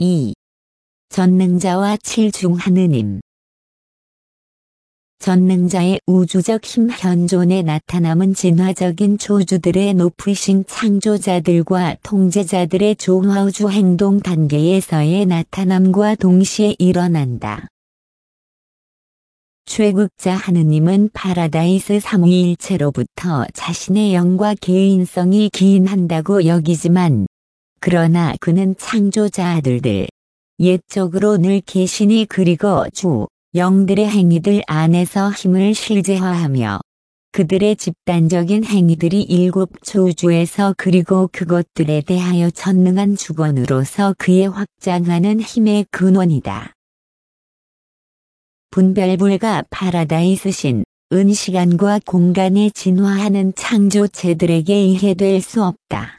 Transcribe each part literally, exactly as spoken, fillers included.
이. 전능자와 칠중 하느님. 전능자의 우주적 힘 현존의 나타남은 진화적인 초주들의 높으신 창조자들과 통제자들의 조화우주 행동 단계에서의 나타남과 동시에 일어난다. 최극자 하느님은 파라다이스 삼위일체로부터 자신의 영과 개인성이 기인한다고 여기지만, 그러나 그는 창조자 아들들, 옛적으로 늘 계시니 그리고 주, 영들의 행위들 안에서 힘을 실제화하며 그들의 집단적인 행위들이 일곱 초주에서 그리고 그것들에 대하여 전능한 주권으로서 그의 확장하는 힘의 근원이다. 분별불가 파라다이스신, 은 시간과 공간에 진화하는 창조체들에게 이해될 수 없다.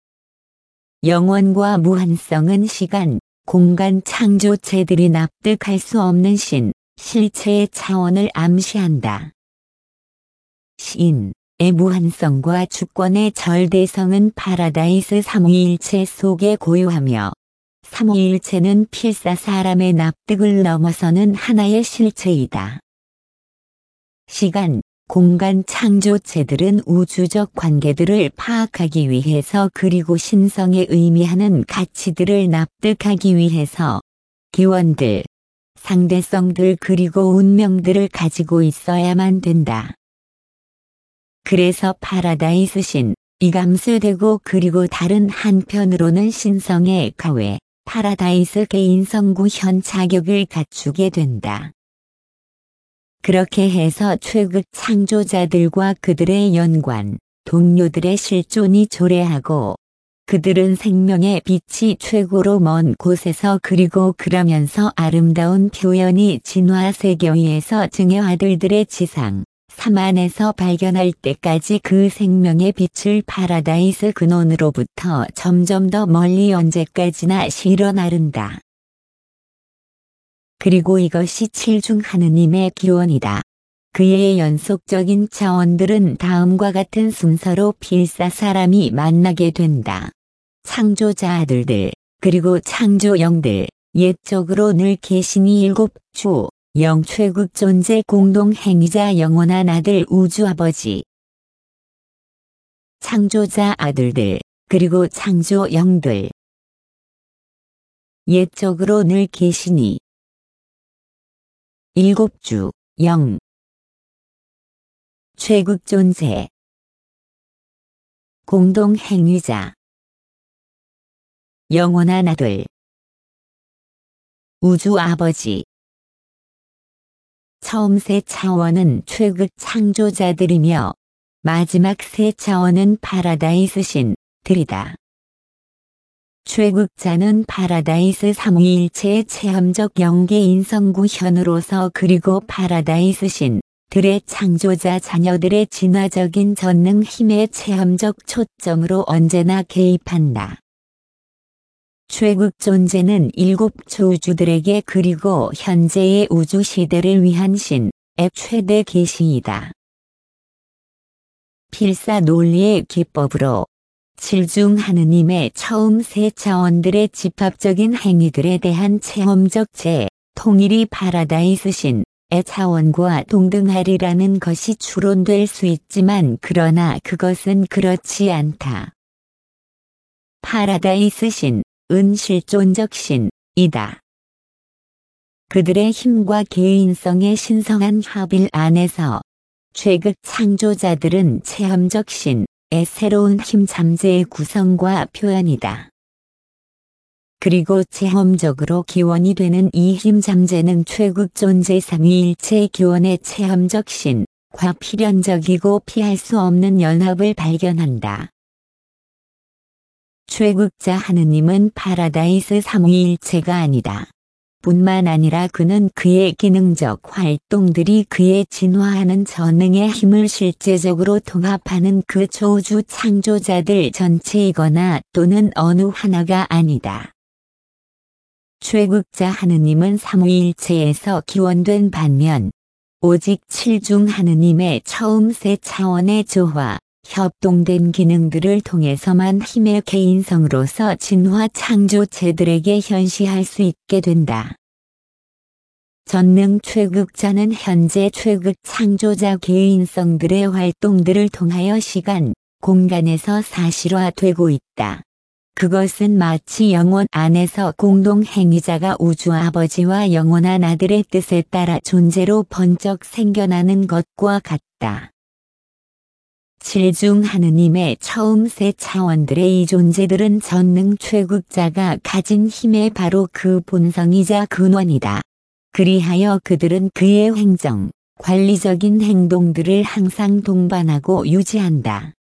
영원과 무한성은 시간, 공간 창조체들이 납득할 수 없는 신, 실체의 차원을 암시한다. 신의 무한성과 주권의 절대성은 파라다이스 삼위일체 속에 고유하며, 삼위일체는 필사 사람의 납득을 넘어서는 하나의 실체이다. 시간, 공간 창조체들은 우주적 관계들을 파악하기 위해서 그리고 신성에 의미하는 가치들을 납득하기 위해서 기원들, 상대성들 그리고 운명들을 가지고 있어야만 된다. 그래서 파라다이스 신, 이 감수되고 그리고 다른 한편으로는 신성의 가외, 파라다이스 개인성구현 자격을 갖추게 된다. 그렇게 해서 최극 창조자들과 그들의 연관, 동료들의 실존이 조례하고, 그들은 생명의 빛이 최고로 먼 곳에서 그리고 그러면서 아름다운 표현이 진화 세계에서 증의 아들들의 지상, 사만에서 발견할 때까지 그 생명의 빛을 파라다이스 근원으로부터 점점 더 멀리 언제까지나 실어 나른다. 그리고 이것이 칠중 하느님의 기원이다. 그의 연속적인 차원들은 다음과 같은 순서로 필사 사람이 만나게 된다. 창조자 아들들, 그리고 창조 영들, 옛적으로 늘 계시니 일곱 주, 영 최극 존재 공동 행위자 영원한 아들 우주 아버지. 창조자 아들들, 그리고 창조 영들. 옛적으로 늘 계시니 일곱 주, 영. 최극 존재. 공동 행위자. 영원한 아들. 우주 아버지. 처음 세 차원은 최극 창조자들이며 마지막 세 차원은 파라다이스 신들이다. 최극자는 파라다이스 삼위일체의 체험적 영계인 성구현으로서 그리고 파라다이스 신들의 창조자 자녀들의 진화적인 전능 힘의 체험적 초점으로 언제나 개입한다. 최극 존재는 일곱 초우주들에게 그리고 현재의 우주 시대를 위한 신의 최대 계시이다. 필사 논리의 기법으로 칠중 하느님의 처음 세 차원들의 집합적인 행위들에 대한 체험적 재, 통일이 파라다이스 신의 차원과 동등하리라는 것이 추론될 수 있지만 그러나 그것은 그렇지 않다. 파라다이스 신, 은 실존적 신이다. 그들의 힘과 개인성의 신성한 합일 안에서 최극 창조자들은 체험적 신의 새로운 힘 잠재의 구성과 표현이다. 그리고 체험적으로 기원이 되는 이 힘 잠재는 최극 존재 삼위일체 기원의 체험적 신과 필연적이고 피할 수 없는 연합을 발견한다. 최극자 하느님은 파라다이스 삼위일체가 아니다. 뿐만 아니라 그는 그의 기능적 활동들이 그의 진화하는 전능의 힘을 실제적으로 통합하는 그 초우주 창조자들 전체이거나 또는 어느 하나가 아니다. 최극자 하느님은 삼위일체에서 기원된 반면 오직 칠중 하느님의 처음 세 차원의 조화, 협동된 기능들을 통해서만 힘의 개인성으로서 진화 창조체들에게 현시할 수 있게 된다. 전능 최극자는 현재 최극 창조자 개인성들의 활동들을 통하여 시간, 공간에서 사실화되고 있다. 그것은 마치 영혼 안에서 공동행위자가 우주 아버지와 영원한 아들의 뜻에 따라 존재로 번쩍 생겨나는 것과 같다. 칠중 하느님의 처음 세 차원들의 이 존재들은 전능 최극자가 가진 힘의 바로 그 본성이자 근원이다. 그리하여 그들은 그의 행정, 관리적인 행동들을 항상 동반하고 유지한다.